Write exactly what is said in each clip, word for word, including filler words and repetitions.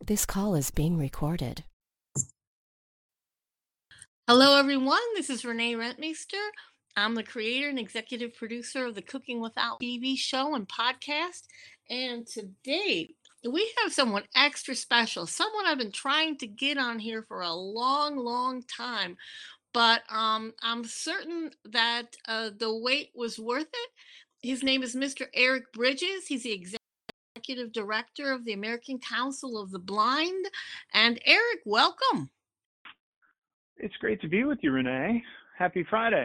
This call is being recorded. Hello, everyone. This is Renee Rentmeester. I'm the creator and executive producer of the Cooking Without T V show and podcast. And today we have someone extra special, someone I've been trying to get on here for a long, long time. But um, I'm certain that uh, the wait was worth it. His name is Mister Eric Bridges. He's the executive director of the American Council of the Blind. And Eric, welcome. It's great to be with you, Renee. Happy Friday.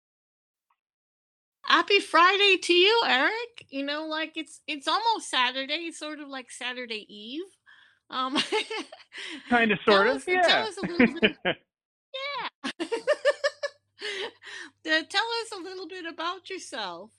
Happy Friday to you, Eric. You know, like it's it's almost Saturday. It's sort of like Saturday Eve. Um, kind of, sort of. Us, yeah. Tell us a little bit. Yeah. Tell us a little bit about yourself.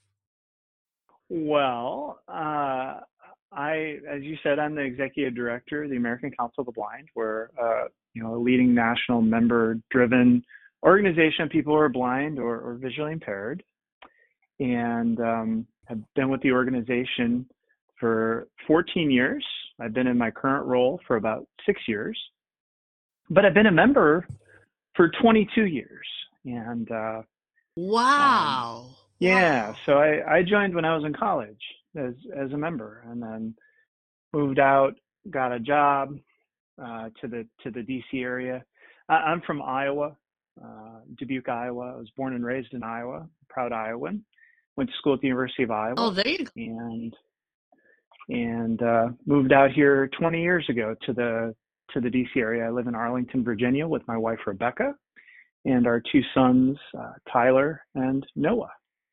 Well, uh, I, as you said, I'm the executive director of the American Council of the Blind. We're, uh, you know, a leading national member-driven organization of people who are blind or, or visually impaired, and um, have been with the organization for fourteen years. I've been in my current role for about six years, but I've been a member for twenty-two years. And uh, wow. Um, yeah, wow. so I, I joined when I was in college as as a member, and then moved out, got a job uh, to the to the D C area. I, I'm from Iowa, uh, Dubuque, Iowa. I was born and raised in Iowa, proud Iowan. Went to school at the University of Iowa. Oh, there you go. And and uh, moved out here twenty years ago to the to the D C area. I live in Arlington, Virginia, with my wife Rebecca, and our two sons, uh, Tyler and Noah.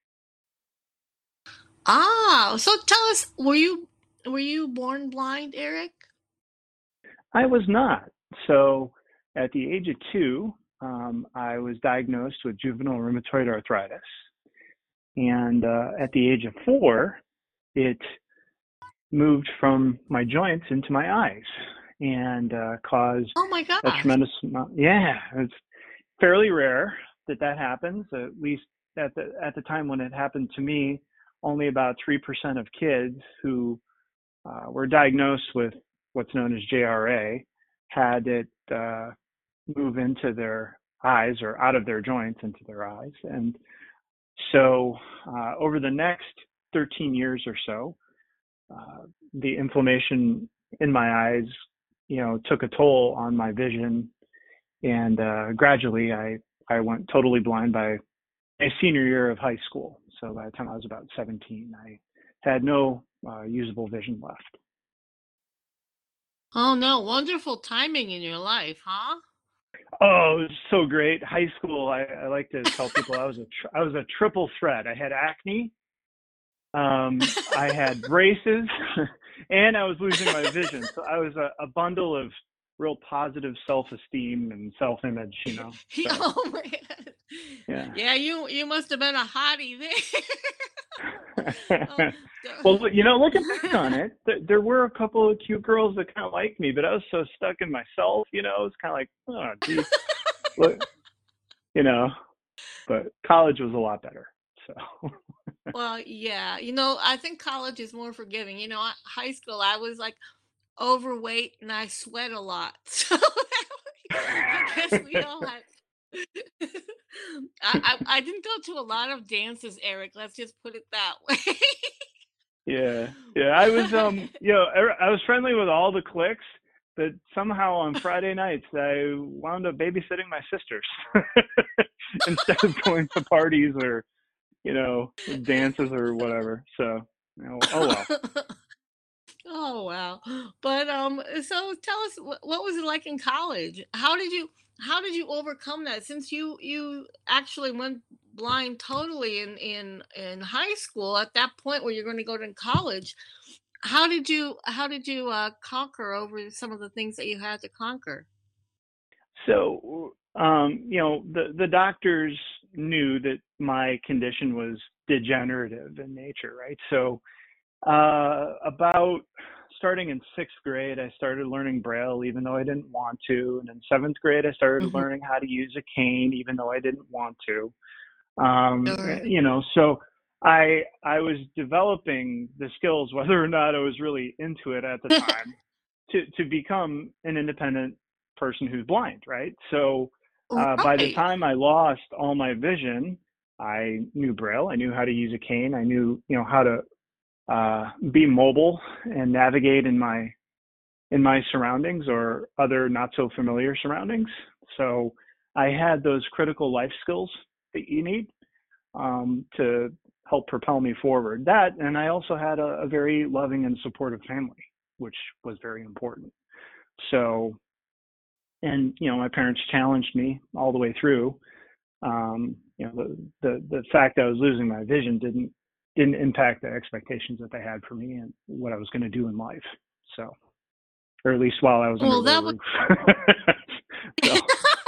Ah, so tell us, were you were you born blind, Eric? I was not. So at the age of two, um, I was diagnosed with juvenile rheumatoid arthritis. And uh, at the age of four, it moved from my joints into my eyes and uh, caused oh my gosh. a tremendous amount. Yeah, it's fairly rare that that happens. At least at the at the time when it happened to me, only about three percent of kids who uh, were diagnosed with what's known as J R A had it uh, move into their eyes or out of their joints into their eyes. And so uh, over the next thirteen years or so, uh, the inflammation in my eyes, you know, took a toll on my vision. And uh, gradually I, I went totally blind by my senior year of high school. So by the time I was about seventeen, I had no uh, usable vision left. Oh no, wonderful timing in your life, huh? Oh, it was so great. High school, I, I like to tell people I was a tr- I was a triple threat. I had acne, um, I had braces, and I was losing my vision. So I was a, a bundle of real positive self-esteem and self-image, you know. So, oh my God. Yeah. Yeah, you you must have been a hottie there. oh, well, you know, looking back on it, th- there were a couple of cute girls that kind of liked me, but I was so stuck in myself, you know. It was kind of like, oh, geez, look, you know. But college was a lot better. So. Well, yeah, you know, I think college is more forgiving. You know, high school, I was like overweight and I sweat a lot. So I guess we all had. I, I I didn't go to a lot of dances, Eric. Let's just put it that way. yeah, yeah. I was um, you know, I was friendly with all the cliques, but somehow on Friday nights I wound up babysitting my sisters instead of going to parties or, you know, dances or whatever. So, you know, oh well. Oh wow. But um so tell us, what, what was it like in college? How did you how did you overcome that, since you you actually went blind totally in in in high school, at that point where you're going to go to college? How did you how did you uh conquer over some of the things that you had to conquer? So, um, you know, the the doctors knew that my condition was degenerative in nature, right? So, uh, about starting in sixth grade, I started learning Braille, even though I didn't want to. And in seventh grade, I started Mhm. learning how to use a cane, even though I didn't want to. Um, Sure. you know, so I I was developing the skills, whether or not I was really into it at the time, to to become an independent person who's blind, right? So uh, by the Right. time I lost all my vision, I knew Braille. I knew how to use a cane. I knew, you know, how to uh, be mobile and navigate in my in my surroundings or other not so familiar surroundings. So I had those critical life skills that you need um, to help propel me forward. That, and I also had a, a very loving and supportive family, which was very important. So, and you know, my parents challenged me all the way through. Um, you know, the, the the fact that I was losing my vision didn't didn't impact the expectations that they had for me and what I was going to do in life. So, or at least while I was under Well, their that was. roof. So,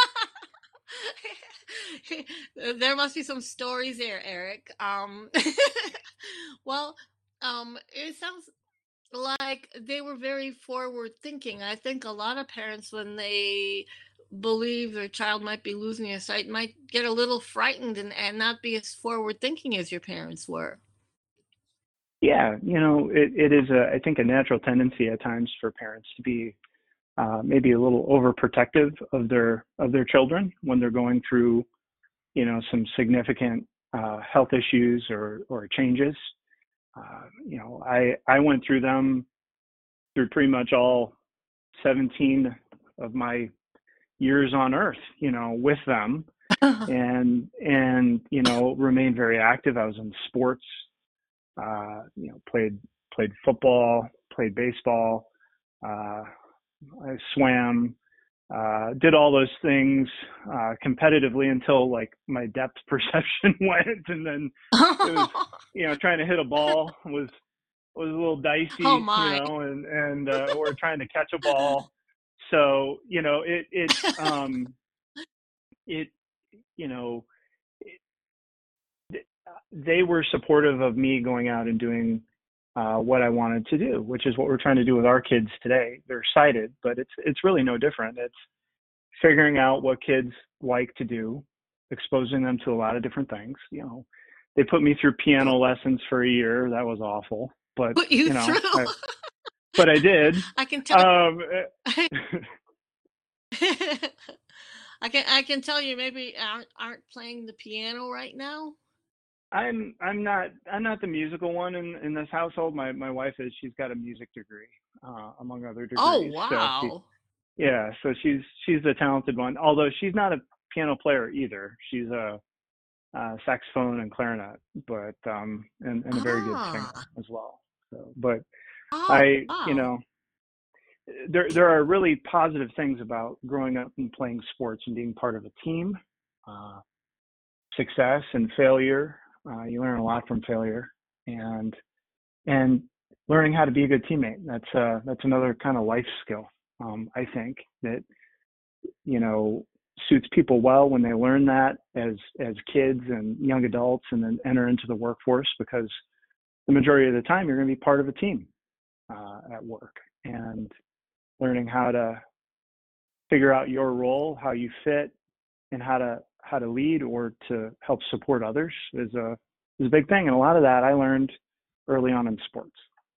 There must be some stories there, Eric. Um, well, um, it sounds like they were very forward thinking. I think a lot of parents, when they believe their child might be losing their sight, might get a little frightened and, and not be as forward thinking as your parents were. yeah, you know, it, it is, a, I think, a natural tendency at times for parents to be uh, maybe a little overprotective of their of their children when they're going through, you know, some significant uh, health issues or or changes. Uh, you know, I I went through them through pretty much all seventeen of my years on Earth, you know, with them, and and you know, remained very active. I was in sports, uh, you know, played played football, played baseball, uh, I swam, uh, did all those things uh, competitively until like my depth perception went, and then it was, you know, trying to hit a ball was was a little Oh dicey, you my. know, and and uh, or trying to catch a ball. So you know, it it um it you know it, they were supportive of me going out and doing uh, what I wanted to do, which is what we're trying to do with our kids today. They're sighted, but it's it's really no different. It's figuring out what kids like to do, exposing them to a lot of different things. You know, they put me through piano lessons for a year. That was awful, but Put you you know, through. I, but I did. I can tell. Um, I can I can tell you maybe aren't aren't playing the piano right now. I'm I'm not I'm not the musical one in in this household. My my wife is. She's got a music degree, uh, among other Oh degrees. So she, wow. yeah, so she's she's the talented one. Although she's not a piano player either. She's a, uh saxophone and clarinet, but um and, and a very good singer Ah. as well. So, but Oh I, you wow. know, there there are really positive things about growing up and playing sports and being part of a team. Uh, Success and failure. Uh, you learn a lot from failure, and and learning how to be a good teammate. That's uh that's another kind of life skill. Um, I think that, you know, suits people well when they learn that as as kids and young adults, and then enter into the workforce, because the majority of the time you're going to be part of a team uh, at work, and learning how to figure out your role, how you fit, and how to how to lead or to help support others is a is a big thing. And a lot of that I learned early on in sports.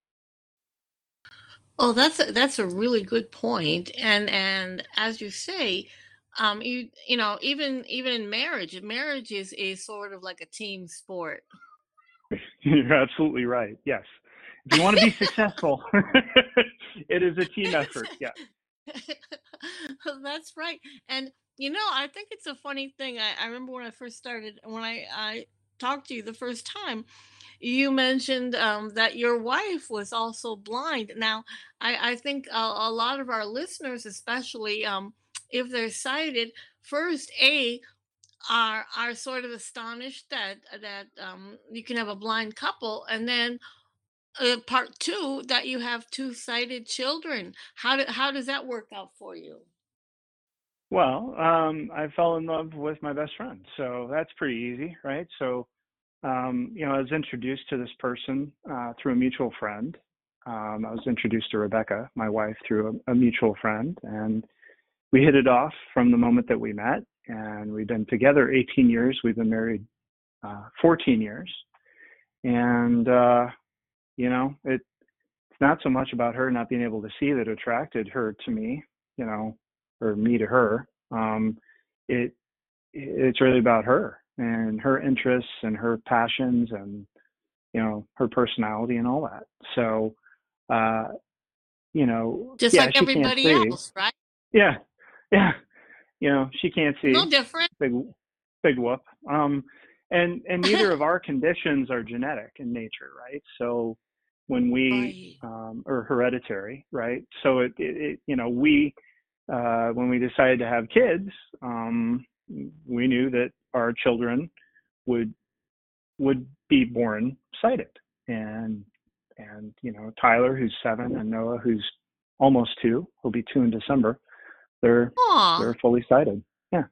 Oh, that's a, that's a really good point. And and as you say, um, you you know even even in marriage, marriage is is sort of like a team sport. You're absolutely right. Yes. If you want to be successful, it is a team effort. Yes. That's right. And you know, I think it's a funny thing. I, I remember when I first started, when I, I talked to you the first time, you mentioned um, that your wife was also blind. Now, I, I think a, a lot of our listeners, especially um, if they're sighted, first, A, are are sort of astonished that that um, you can have a blind couple, and then uh, part two, that you have two sighted children. How do, how does that work out for you? Well, um, I fell in love with my best friend, so that's pretty easy, right? So, um, you know, I was introduced to this person uh, through a mutual friend. Um, I was introduced to Rebecca, my wife, through a, a mutual friend, and we hit it off from the moment that we met. And we've been together eighteen years. We've been married uh, fourteen years, and uh, you know, it not so much about her not being able to see that attracted her to me, you know, or me to her. Um, it it's really about her and her interests and her passions and, you know, her personality and all that. So, uh, you know, Just yeah, like she can't everybody see. else, right? Yeah, yeah, you know, she can't see. No different. Big, big whoop. Um, and and neither of our conditions are genetic in nature, right? So when we Right. um, or hereditary, right? So it, it, it you know, we uh, when we decided to have kids, um, we knew that our children would would be born sighted, and and you know, Tyler, who's seven, and Noah, who's almost two, will be two in December. They're Aw. they're fully sighted. Yeah.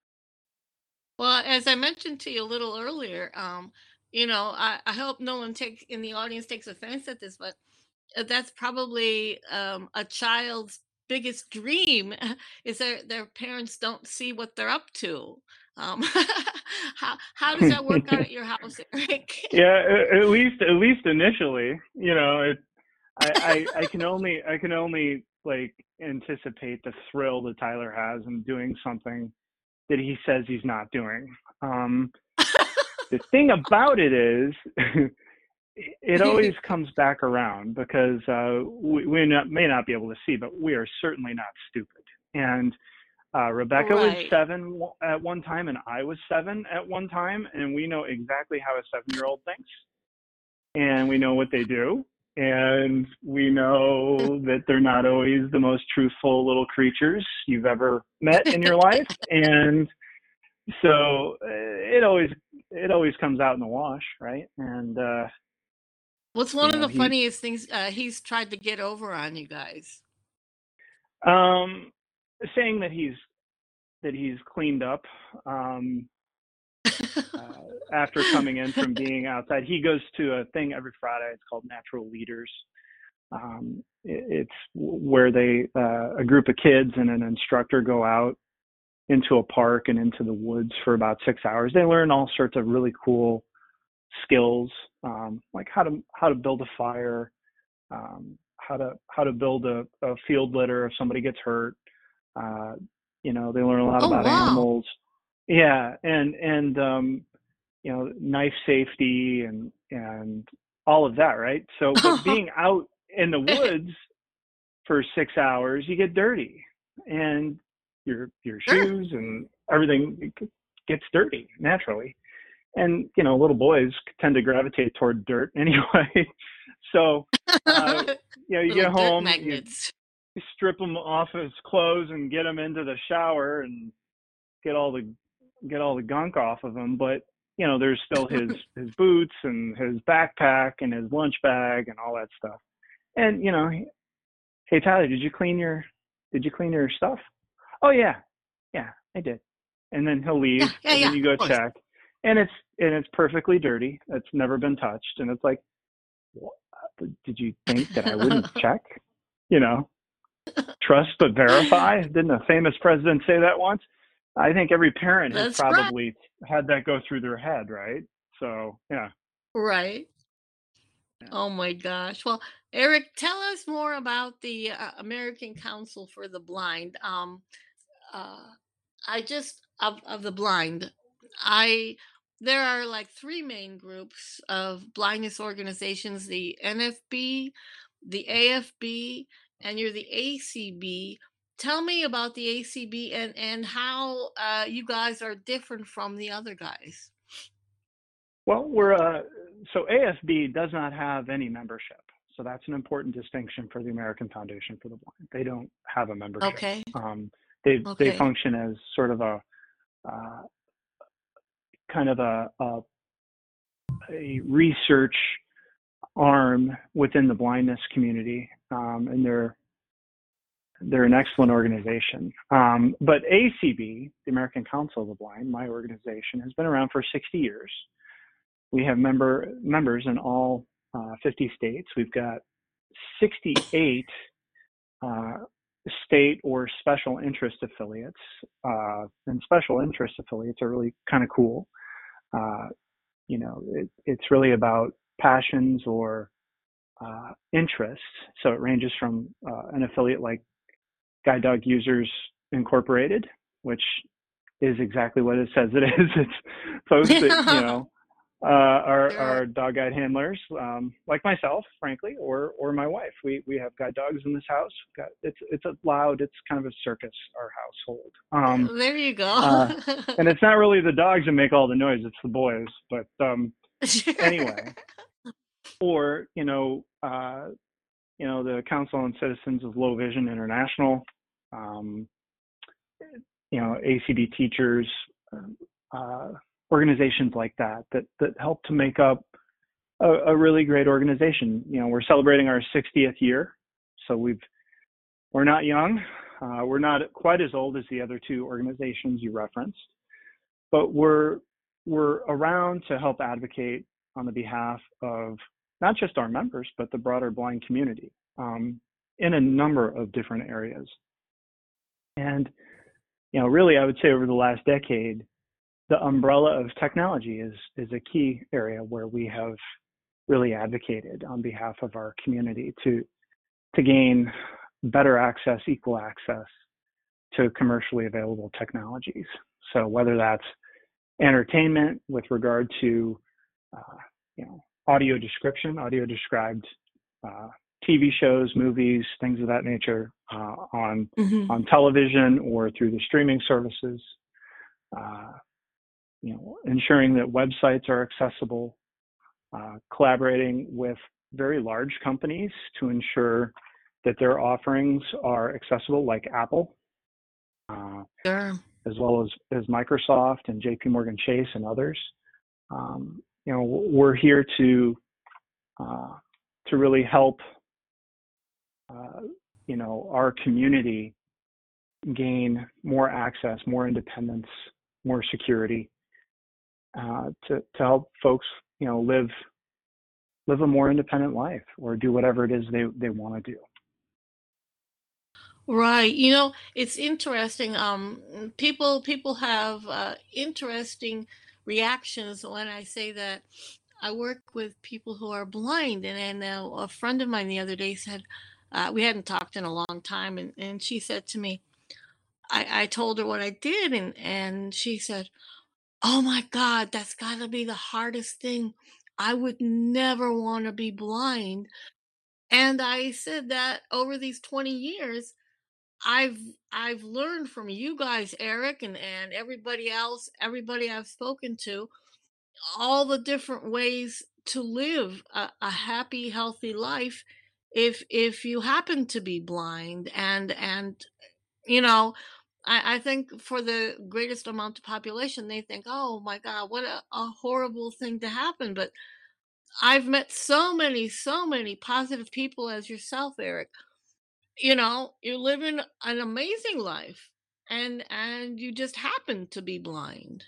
Well, as I mentioned to you a little earlier, um, you know, I, I hope no one takes in the audience takes offense at this, but uh, that's probably um, a child's biggest dream is their their parents don't see what they're up to. Um, how how does that work out at your house, Eric? Yeah, a- at least at least initially, you know, it, I, I I can only I can only like anticipate the thrill that Tyler has in doing something that he says he's not doing. Um, the thing about it is, it always comes back around because uh, we, we not, may not be able to see, but we are certainly not stupid. And uh, Rebecca was Right. seven at one time, and I was seven at one time, and we know exactly how a seven-year-old thinks, and we know what they do, and we know that they're not always the most truthful little creatures you've ever met in your life, and so uh, it always it always comes out in the wash, right? And uh, What's you one of know the he funniest things uh, he's tried to get over on you guys? um, saying that he's that he's cleaned up. Um, uh, After coming in from being outside. He goes to a thing every Friday. It's called Natural Leaders. Um, it, it's where they, uh, a group of kids and an instructor go out into a park and into the woods for about six hours. They learn all sorts of really cool skills, um, like how to how to build a fire, um, how to how to build a, a field litter if somebody gets hurt. Uh, you know, they learn a lot Oh about wow. animals. Yeah, and and um, you know, knife safety and and all of that, right? So, but being out in the woods for six hours, you get dirty, and your your Sure. shoes and everything gets dirty naturally. And you know, little boys tend to gravitate toward dirt anyway. So, uh, you know, you Little get dirt home, you magnets. strip him off his clothes and get him into the shower and get all the get all the gunk off of him, but you know, there's still his his boots and his backpack and his lunch bag and all that stuff. And you know, hey Tyler, did you clean your did you clean your stuff? Oh yeah, yeah, I did. And then he'll leave, Yeah, yeah, and yeah. then you go Of course. check, and it's and it's perfectly dirty. It's never been touched, and it's like, what? Did you think that I wouldn't check? You know, trust but verify. Didn't a famous president say that once? I think every parent has That's right. probably had that go through their head, right? So yeah. Right. Yeah. Oh my gosh. Well, Eric, tell us more about the uh, American Council for the Blind. Um, uh, I just of of the blind. I There are like three main groups of blindness organizations: the N F B, the A F B, and you're the A C B. Tell me about the A C B and and how uh, you guys are different from the other guys. Well, we're uh, so A F B does not have any membership. So that's an important distinction for the American Foundation for the Blind. They don't have a membership. Okay. Um, they they Okay. function as sort of a uh, kind of a, a a research arm within the blindness community, um, and they're they're an excellent organization. Um, but A C B, the American Council of the Blind, my organization, has been around for sixty years. We have member members in all uh, fifty states. We've got sixty-eight uh, state or special interest affiliates, uh, and special interest affiliates are really kind of cool. Uh, you know, it, it's really about passions or uh, interests. So it ranges from uh, an affiliate like Guide Dog Users Incorporated, which is exactly what it says it is. It's folks that, you know, uh, are, Sure. are dog guide handlers, um, like myself, frankly, or or my wife. We we have guide dogs in this house. Got, it's it's a loud. It's kind of a circus, our household. Um, There you go. uh, and it's not really the dogs that make all the noise. It's the boys. But um, Sure. anyway, or you know, uh, you know, the Council on Citizens of Low Vision International. Um, you know, A C B teachers, uh, organizations like that, that, that help to make up a, a really great organization. You know, we're celebrating our sixtieth year. So we've, we're not young. Uh, we're not quite as old as the other two organizations you referenced, but we're, we're around to help advocate on the behalf of not just our members, but the broader blind community, um, in a number of different areas. And you know, really, I would say over the last decade, the umbrella of technology is is a key area where we have really advocated on behalf of our community to to gain better access, equal access to commercially available technologies. So whether that's entertainment with regard to uh, you know, audio description, audio described uh, T V shows, movies, things of that nature uh, on Mhm. on television or through the streaming services. Uh, you know, ensuring that websites are accessible, uh, collaborating with very large companies to ensure that their offerings are accessible, like Apple, uh, Sure. as well as, as Microsoft and J P Morgan Chase and others. Um, you know, we're here to uh, to really help uh, you know, our community gain more access, more independence, more security, uh, to to help folks, you know, live live a more independent life or do whatever it is they they want to do. Right. You know, it's interesting. Um, mm, people people have uh, interesting reactions when I say that I work with people who are blind, and and uh, a friend of mine the other day said uh, we hadn't talked in a long time, and and she said to me, I I told her what I did, and and she said, "Oh my God, that's got to be the hardest thing. I would never want to be blind." And I said that over these twenty years. I've I've learned from you guys, Eric, and and everybody else, everybody I've spoken to, all the different ways to live a, a happy, healthy life if if you happen to be blind. And and you know, I, I think for the greatest amount of population, they think, oh my God, what a, a horrible thing to happen. But I've met so many, so many positive people as yourself, Eric. You know, you're living an amazing life, and and you just happen to be blind.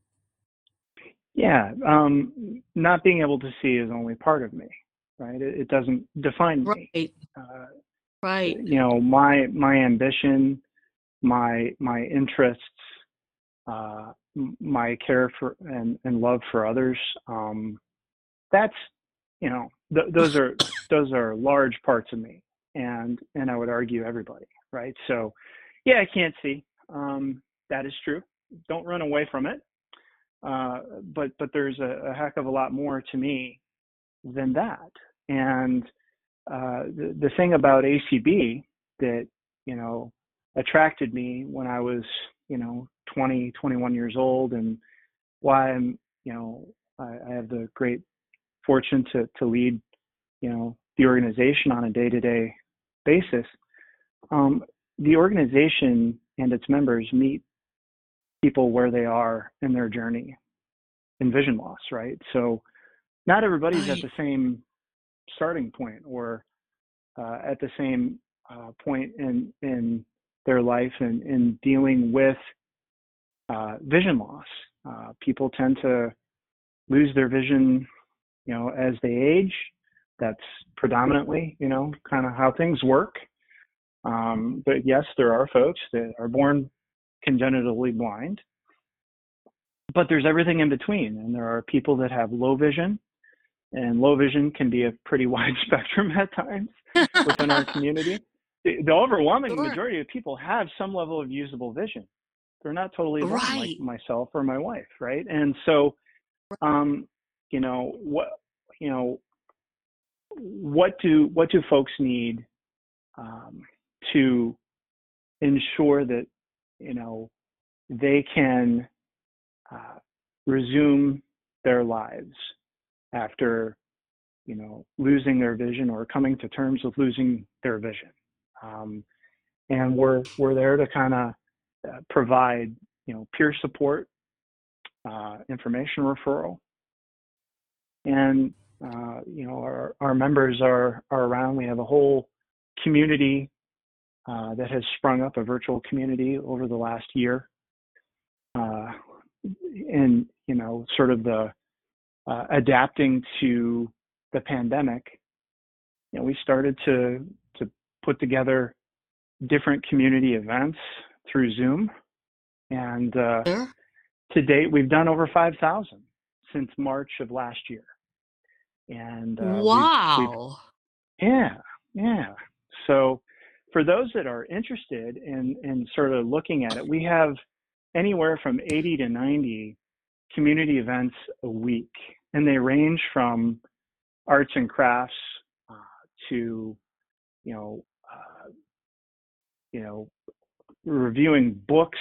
Yeah, um, not being able to see is only part of me, right? It, it doesn't define me. Right, Uh, right. you know, my my ambition, my my interests, uh, m- my care for and, and love for others. Um, that's, you know, th- those are those are large parts of me, and and I would argue everybody, right? So, yeah, I can't see. Um, that is true. Don't run away from it. Uh, but but there's a, a heck of a lot more to me than that. And uh, the the thing about A C B that, you know, attracted me when I was, you know, twenty, twenty-one years old, and why I'm, you know, I, I have the great fortune to to lead, you know, the organization on a day-to-day basis. Um, the organization and its members meet people where they are in their journey in vision loss, right? So not everybody's at Right. the same starting point or uh, at the same uh, point in in their life and in dealing with uh, vision loss. Uh, people tend to lose their vision, you know, as they age. That's predominantly, you know, kind of how things work. Um, but yes, there are folks that are born congenitally blind, but there's everything in between. And there are people that have low vision and low vision can be a pretty wide spectrum at times within our community. The, the overwhelming Sure. majority of people have some level of usable vision. They're not totally blind like Right. myself or my wife, right? And so, um, you know, what, you know, what do what do folks need um, to ensure that, you know, they can uh, resume their lives after, you know, losing their vision or coming to terms with losing their vision. Um, and we're we're there to kind of uh, provide, you know, peer support, uh, information referral, and uh, you know, our our members are are around. We have a whole community uh, that has sprung up, a virtual community over the last year, uh, and you know, sort of the uh, adapting to the pandemic. You know, we started to to put together different community events through Zoom, and uh, Sure. to date we've done over five thousand since March of last year, and uh, we've we've Wow. yeah yeah. So for those that are interested in in sort of looking at it, we have anywhere from eighty to ninety community events a week, and they range from arts and crafts uh, to you know uh, you know reviewing books,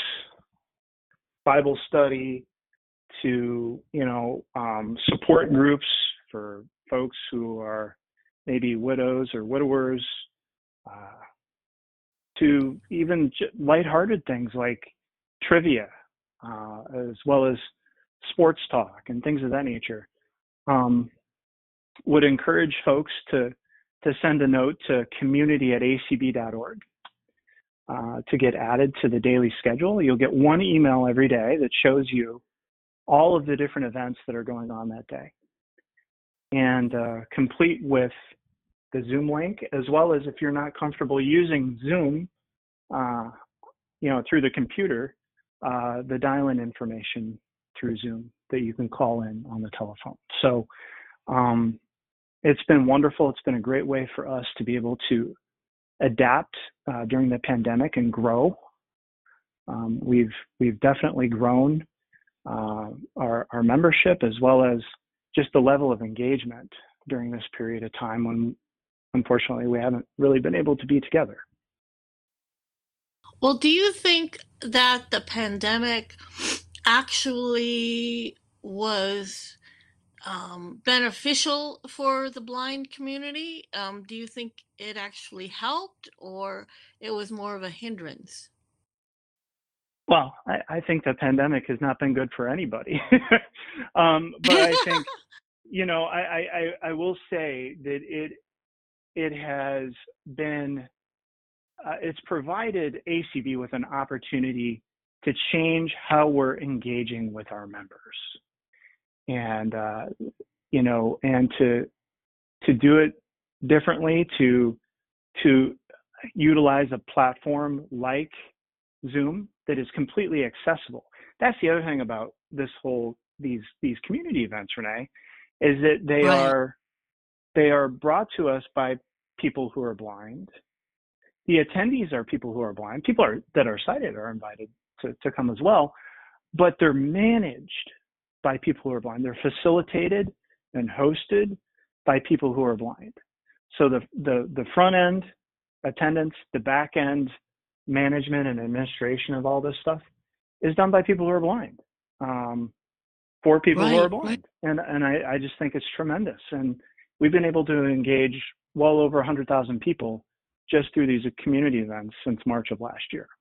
Bible study, to you know um, support groups for folks who are maybe widows or widowers, uh, to even j- lighthearted things like trivia, uh, as well as sports talk and things of that nature. Um, would encourage folks to to send a note to community at a c b dot org uh, to get added to the daily schedule. You'll get one email every day that shows you all of the different events that are going on that day, and uh, complete with the Zoom link, as well as if you're not comfortable using Zoom, uh, you know, through the computer, uh, the dial-in information through Zoom that you can call in on the telephone. So um, it's been wonderful. It's been a great way for us to be able to adapt uh, during the pandemic and grow. Um, we've we've definitely grown uh, our our membership, as well as just the level of engagement during this period of time when, unfortunately, we haven't really been able to be together. Well, do you think that the pandemic actually was um, beneficial for the blind community? Um, do you think it actually helped, or it was more of a hindrance? Well, I, I think the pandemic has not been good for anybody. um, but I think, you know, I, I, I I will say that it it has been uh, it's provided A C B with an opportunity to change how we're engaging with our members, and uh, you know, and to to do it differently, to to utilize a platform like Zoom that is completely accessible. That's the other thing about this whole these these community events, Renee, is that they Right. are they are brought to us by people who are blind. The attendees are people who are blind. People are, that are sighted are invited to, to come as well, but they're managed by people who are blind. They're facilitated and hosted by people who are blind. So the the, the front end attendance, the back end management and administration of all this stuff is done by people who are blind, um, for people who are Right. Right. blind. And and I, I just think it's tremendous. And we've been able to engage well over one hundred thousand people just through these community events since March of last year.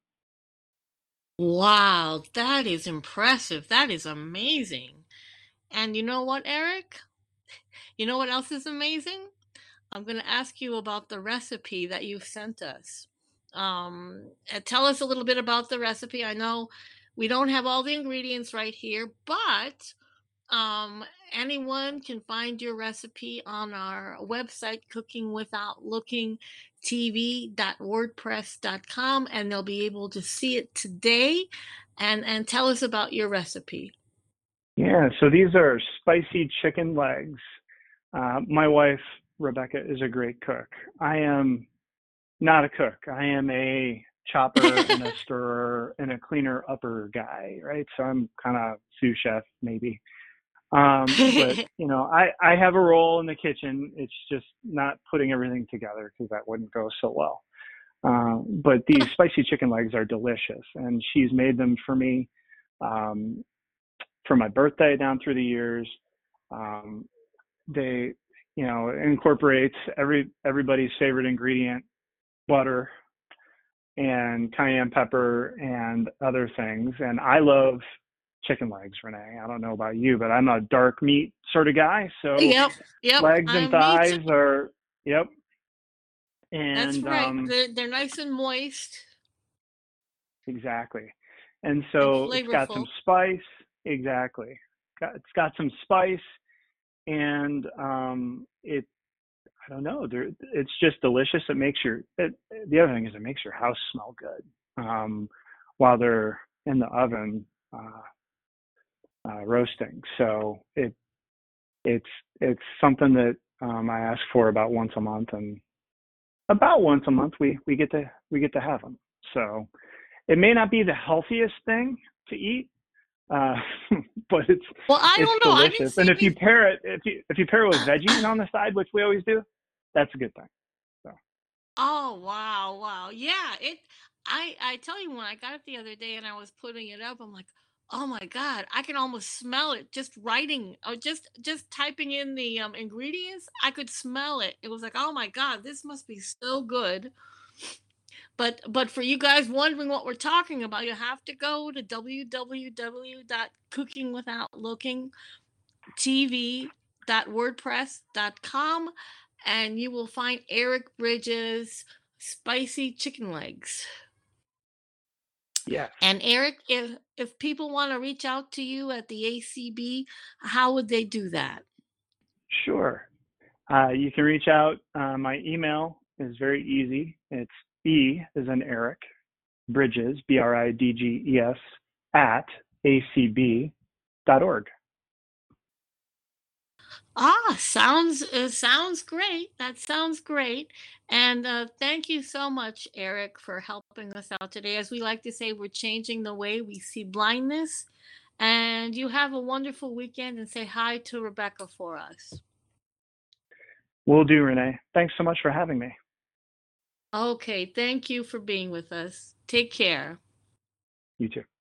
Wow, that is impressive. That is amazing. And you know what, Eric? You know what else is amazing? I'm going to ask you about the recipe that you've sent us. Um, uh, tell us a little bit about the recipe. I know we don't have all the ingredients right here, but um, anyone can find your recipe on our website, cooking without looking t v dot wordpress dot com, and they'll be able to see it today. And, and tell us about your recipe. Yeah, so these are spicy chicken legs Uh, my wife, Rebecca, is a great cook. I am not a cook. I am a chopper and a stirrer and a cleaner upper guy, right? So I'm kind of sous chef maybe. Um, but you know, I, I have a role in the kitchen. It's just not putting everything together because that wouldn't go so well. Uh, but these spicy chicken legs are delicious, and she's made them for me um, for my birthday down through the years. Um, they, you know, incorporates every everybody's favorite ingredient, butter and cayenne pepper and other things. And I love chicken legs, Renee. I don't know about you, but I'm a dark meat sort of guy. So Yep, yep. legs and I'm me too. thighs are, yep. That's And right. um, They're they're nice and moist exactly. And and so it's got some flavorful. spice. Exactly. Got, it's got some spice, and um, it I don't know. There, it's just delicious. It makes your it, the other thing is it makes your house smell good um, while they're in the oven uh, uh, roasting. So it it's it's something that um, I ask for about once a month, and about once a month we we get to we get to have them. So it may not be the healthiest thing to eat, uh, but it's Well, I it's don't know. I didn't delicious. And see if you you. pair it if you if you pair it with veggies on the side, which we always do, that's a good thing. So. Oh, wow, wow. Yeah, it I I tell you when I got it the other day and I was putting it up, I'm like, "Oh my God, I can almost smell it just writing or just just typing in the um, ingredients. I could smell it. It was like, "Oh my God, this must be so good." But but for you guys wondering what we're talking about, you have to go to w w w dot cooking without looking t v dot wordpress dot com and you will find Eric Bridges spicy chicken legs. Yes, And Eric, if if people want to reach out to you at the A C B, how would they do that? sure. Uh, you can reach out. Uh, my email is very easy. It's E as in Eric, Bridges, B R I D G E S, at A C B dot org. Ah, sounds uh, sounds great. That sounds great. And uh, thank you so much, Eric, for helping us out today. As we like to say, we're changing the way we see blindness. And you have a wonderful weekend and say hi to Rebecca for us. Will do, Renee. Thanks so much for having me. Okay, thank you for being with us. Take care. You too.